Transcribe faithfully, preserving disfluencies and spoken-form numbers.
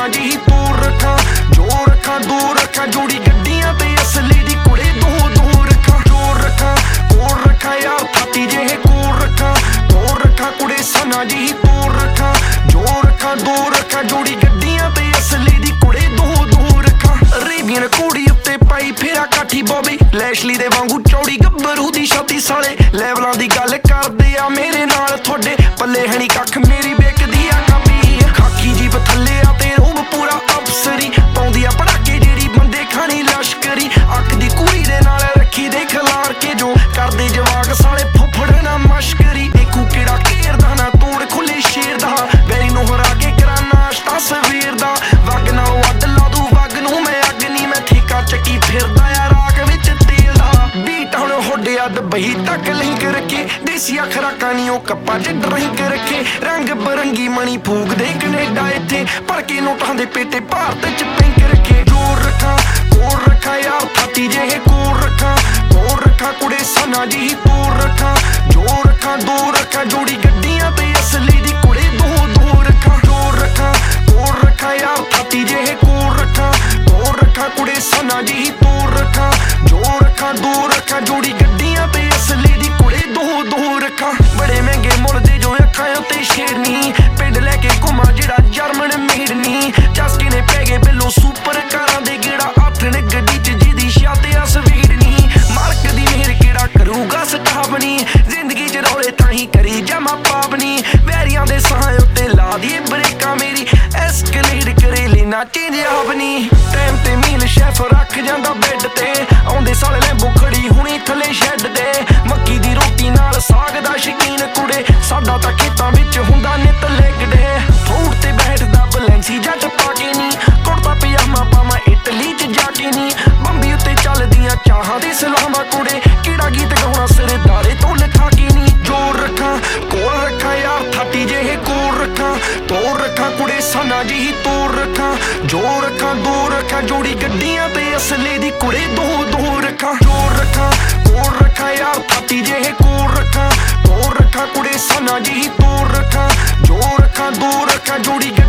ਸਨਾ ਜੀ ਤੋਰ ਰੱਖਾਂ ਜੋ ਰੱਖਾਂ ਦੂਰ ਰੱਖਾਂ ਜੋੜੀ ਗੱਡੀਆਂ ਤੇ ਅਸਲੀ ਦੀ ਕੁੜੇ ਦੋ ਦੋ ਰੱਖਾਂ ਜੋਰ ਰੱਖਾਂ ਕੋਲ ਰੱਖਾਂ ਯਾਰ ਫਾਟੀ ਜਿਹੇ ਕੋਲ ਰੱਖਾਂ ਤੋਰ ਰੱਖਾਂ ਕੁੜੇ ਸਨਾ ਜੀ ਤੋਰ ਰੱਖਾਂ ਜੋ ਰੱਖਾਂ ਦੋ ਰੱਖਾਂ ਜੋੜੀ ਗੱਡੀਆਂ ਤੇ ਅਸਲੀ ਦੀ ਕੁੜੇ ਦੋ ਦੋ ਰੱਖਾਂ ਅਰੇਬੀਅਨ ਕੁੜੀ ਉੱਤੇ ਪਾਈ ਫੇਰਾ ਕਾਠੀ ਬੋਬੀ ਲੈਸ਼ਲੀ ਦੇ ਵਾਂਗੂ ਚੌੜੀ ਗੱਭਰੂ ਦੀ ਛਾਤੀ ਸਾਲੇ ਲੈਵਲਾਂ ਦੀ ਗੱਲ ਕਰਦੇ ਆ ਮੇਰੇ ਨਾਲ ਤੁਹਾਡੇ ਪੱਲੇ ਹਣੀ ਕੱਖ ਮੇਰੀ ਵੇਖਦੀ ਆ ਕਾਪੀ ਖਾਕੀ ਜੀਪ ਥੱਲੇ ਆ ਤੇ ਰੂਬ ਪੂਰਾ ਅਫਸਰੀ ਪਾਉਂਦੀ ਆ ਪੜਾਕੇ ਜਿਹੜੀ ਬੰਦੇ ਖਾਣੀ ਲਸ਼ਕਰੀ ਅੱਖ ਦੀ ਕੁੜੀ ਦੇ ਨਾਲ ਰੱਖੀ ਦੇ ਖਿਲਾਰ ਕੇ ਜੋ ਕਰਦੇ ਜਵਾਕ ਸਾਲੇ ਫੁੱਫੜ ਨਾ ਮਸ਼ਕਰੀ ਦੇਖੂ ਕਿਹੜਾ ਘੇਰਦਾ ਨਾ ਤੋੜ ਖੁੱਲੇ ਸ਼ੇਰ ਦਾ ਵੈਰੀ ਨੂੰ ਹਰਾ ਕੇ ਕਰਾਂ ਨਾਸ਼ਤਾ ਸਵੇਰ ਦਾ ਵਗ ਨਾ ਵੱਢ ਲਾ ਦੂ ਵਗ ਨੂੰ ਮੈਂ ਅੱਗ ਨੀ ਮੈਂ ਠੇਕਾ ਚੱਕੀ ਫਿਰਦਾ ਆ ਰਾਖ ਵਿੱਚ ਤੇਲ ਦਾ ਬੀਟ ਹੁਣ ਹੋਡਿਆ ਦੁਬਈ ਤੱਕ ਲਿੰਕ ਰੱਖੇ ਦੇਸੀ ਖਰਾਕਾਂ ਨੀ ਉਹ ਕੱਪਾਂ ਚ ਡਰਿੰਕ ਰੱਖੇ ਰੰਗ ਬਰੰਗੀ ਮਣੀ ਫੂਕਦੇ ਕੈਨੇਡਾ ਇੱਥੇ ਭੜਕੇ ਨੋਟਾਂ ਦੇ ਪੇਟੇ ਭਾਰਤ ਚ ਪਿੰਕ ਰੱਖੇ ਜੋਰ ਰੱਖਾਂ ਕੋਲ ਰੱਖਾਂ ਯਾਰ ਫਾਟੀ ਜਿਹੇ ਕੋਲ ਰੱਖਾਂ ਤੋਰ ਰੱਖਾਂ ਕੁੜੇ ਸਨਾ ਜੀ ਤੋਰ ਰੱਖਾਂ ਜੋ ਰੱਖਾਂ ਦੋ ਰੱਖਾਂ ਜੋੜੀ ਗੱਡੀਆਂ ਤੇ ਅਸਲੀ ਦੀ ਕੁੜੇ ਦੋ ਦੋ ਰੱਖਾਂ ਜੋਰ ਰੱਖਾਂ ਕੋਲ ਰੱਖਾਂ ਯਾਰ ਫਾਟੀ ਜਿਹੇ ਕੋਲ ਰੱਖਾਂ ਤੋਰ ਰੱਖਾਂ ਕੁੜੇ ਸਨਾ ਜੀ ਤੋਰ ਰੱਖਾਂ ਜੋ ਰੱਖਾਂ ਦੋ ਰੱਖਾਂ ਜੋੜੀ ਗੱਡੀਆਂ ਤੇ ਅਸਲੀ ਦੀ ਕੁੜੇ ਦੋ ਦੋ ਰੱਖਾਂ ਬੜੇ ਮਹਿੰਗੇ ਮੁੱਲ ਦੇ ਜੋ ਅੱਖਾਂ ਉੱਤੇ ਸ਼ੇਰਨੀ ਪਿੰਡ ਲੈ ਕੇ ਘੁੰਮਾ ਜਿਹੜਾ ਜਰਮਨ ਮੇਡਨੀ ਚਸਕੇ ਨੇ ਪੈ ਗਏ ਬਿੱਲੋ ਸੁਪਰ ਕਾਰਾਂ ਦੇ ਗੇੜਾ ਆਥਣ ਗੱਡੀ ਚ ਜਿਹਦੀ ਛੱਤ ਆ ਸਵੀਡਨੀ ਮਾਲਕ ਦੀ ਮਿਹਰ ਕਿਹੜਾ ਕਰੂਗਾ ਸਟਾਪਨੀ ਜ਼ਿੰਦਗੀ ਚ ਰੌਲੇ ਤਾਂ ਹੀ ਕਰੀ ਜਮਾ ਪਾਪਨੀ ਵੈਰੀਆਂ ਦੇ ਸਾਹ ਉੱਤੇ ਲਾ ਦੀਏ ਬ੍ਰੇਕਾਂ ਮੇਰੀ ਐਸਕਲੇਟ ਕਰੇ ਲੈਣਾ ਚੇਂਜ ਆਪਣੀ ਟਾਈਮ ਤੇ ਮੀਲ ਸ਼ੈਫ ਰੱਖ ਜਾਂਦਾ ਬੈੱਡ ਤੇ ਆਉਂਦੇ ਸਾਲੇ ਲੈਂਬੋ ਖੜੀ ਹੁਣੀ ਥੱਲੇ ਸ਼ੈੱਡ ਦੇ ਮੱਕੀ ਦੀ ਰੋਟੀ ਨਾਲ ਸਾਗ ਦਾ ਸ਼ਕੀਨ ਕੁੜੇ ਸਾਡਾ ਤਾਂ ਖੇਤਾਂ ਵਿੱਚ ਹੁੰਦਾ ਨਿੱਤ ਲੈਗ ਡੇ ਫੂਡ ਤੇ ਬੈਠਦਾ ਬਲੈਂਸੀ ਜੱਟ ਪਾ ਕੇ ਨੀ ਕੁੜਤਾ ਪਜਾਮਾ ਪਾਵਾਂ ਇਟਲੀ ਚ ਜਾ ਕੇ ਨੀ ਬੰਬੀ ਉੱਤੇ ਚੱਲਦੀਆਂ ਚਾਹਾਂ ਦੇ ਸਲਾਮਾਂ ਕੁੜੇ ਕਿਹੜਾ ਗੀਤ ਗਾਉਣਾ ਸਰਦਾਰੇ ਤੋਂ ਲਿਖਾ ਕੇ ਨੀ ਜੋਰ ਰੱਖਾਂ ਕੋਲ ਰੱਖਾਂ ਯਾਰ ਥਾਟੀ ਜਿਹੇ ਕੋਲ ਰੱਖਾਂ ਤੋਰ ਰੱਖਾਂ ਕੁੜੇ ਸਨਾ ਜੀ ਤੋਰ ਰੱਖਾਂ ਜੋ ਰੱਖਾਂ ਦੋ ਰੱਖਾਂ ਜੋੜੀ ਗੱਡੀਆਂ ਤੇ ਅਸਲੀ ਦੀ ਕੁੜੇ ਦੋ ਦੋ ਰੱਖਾਂ ਜੋਰ ਰੱਖਾਂ ਕੋਲ ਰੱਖਾਂ ਯਾਰ ਥਾਟੀ ਜਿਹੇ ਕੋਲ ਰੱਖਾਂ ਤੋਰ ਰੱਖਾਂ ਕੁੜੇ ਸਨਾ ਜੀ ਤੋਰ ਰੱਖਾਂ ਜੋ ਰੱਖਾਂ ਦੋ ਰੱਖਾਂ ਜੋੜੀ